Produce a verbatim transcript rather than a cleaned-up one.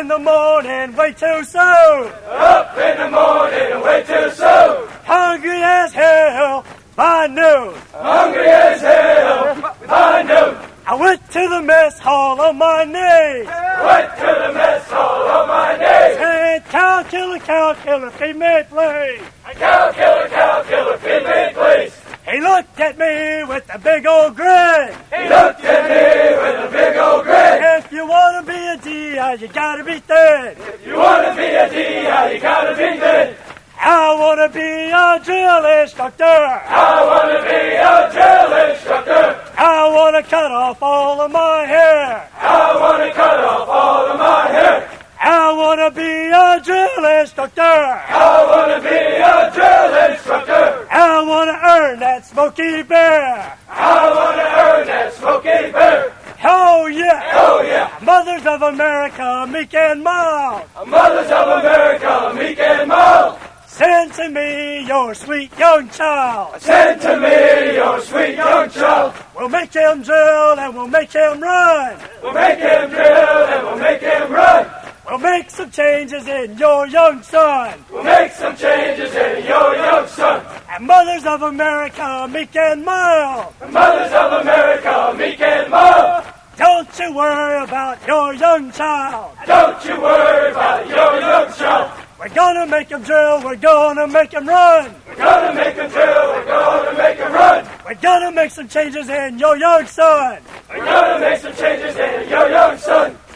the morning, way too soon. Up in the morning, way too soon. Hungry as hell by noon. Hungry as hell by noon. I went to the mess hall on my knees. Went to the mess hall on my knees. Said, cow killer, cow killer, feed me please. Cow killer, cow killer, feed me please. He looked at me with a big old grin. He looked at me with a big old grin. If you want to be a D I, you gotta be thin. If you want to be a D I, you gotta be thin. I want to be a drill instructor. I want to be a drill instructor. I want to cut off all of my hair. I want to cut off all of my hair. I want to be a drill instructor. I want to be a drill instructor. I want to earn that Smoky Bear. I want to earn that Smoky Bear. Oh yeah. Oh yeah. Mothers of America, meek and mild. Mothers of America, meek and mild. Send to me your sweet young child. Send to me your sweet young child. We'll make him drill and we'll make him run. We'll make him drill and we'll make him run. We'll make some changes in your young son. We'll make some changes in your young son. And mothers of America, meek and mild. Mothers of America, meek and mild. Don't you worry about your young child. Don't you worry about your young child. We're gonna make him drill, we're gonna make him run. We're gonna make him drill, we're gonna make him run. We're gonna make some changes in your young son. We're gonna make some changes in your young son.